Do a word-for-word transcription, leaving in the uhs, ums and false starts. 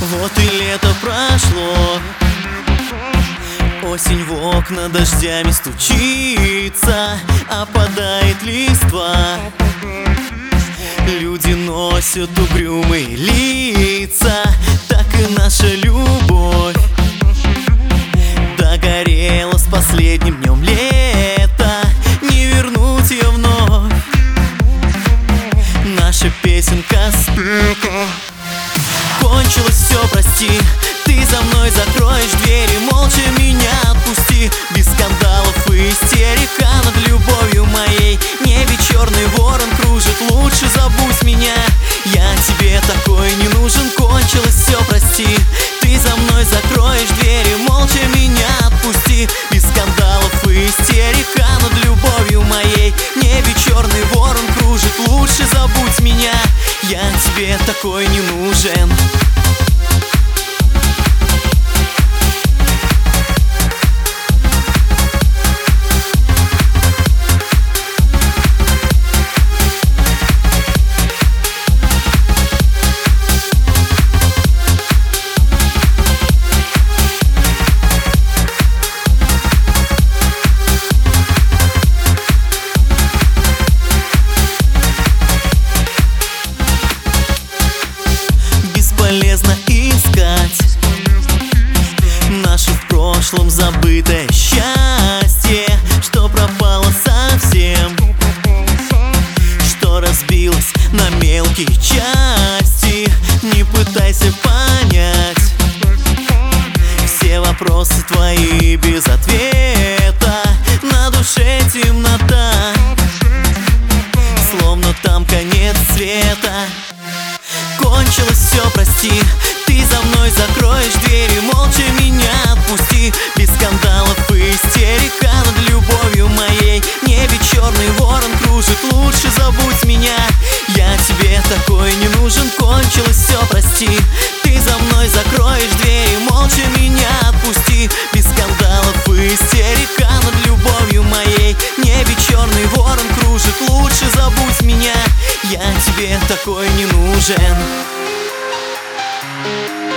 Вот и лето прошло, осень в окна дождями стучится, опадает листва. Люди носят угрюмые лица, так и наша любовь догорела с последним днем лета. Не вернуть ее вновь, наша песенка спета. Кончилось все, прости, ты за мной закроешь двери, молча меня отпусти. Без скандалов и истерика над любовью моей. В небе черный ворон кружит, лучше забудь меня, я тебе такой не нужен. Кончилось все, прости, ты за мной закроешь двери, молча меня отпусти. Без скандалов и истерика над любовью моей. В небе черный ворон кружит, лучше забудь меня, я тебе такой не нужен. Бесполезно искать наше в прошлом забытое счастье, что пропало совсем, что разбилось на мелкие части. Не пытайся понять все вопросы твои без ответа. На душе темнота, словно там конец света. Кончилось все, прости, ты за мной закроешь двери, молча меня отпусти. Без скандалов и истерика над любовью моей. В небе черный ворон кружит, лучше забудь меня, я тебе такой не нужен. Кончилось все, прости, ты за мной закроешь двери, молча меня отпусти. Без скандалов и истерика над любовью моей. В небе черный ворон кружит, лучше забудь меня, я тебе такой не нужен.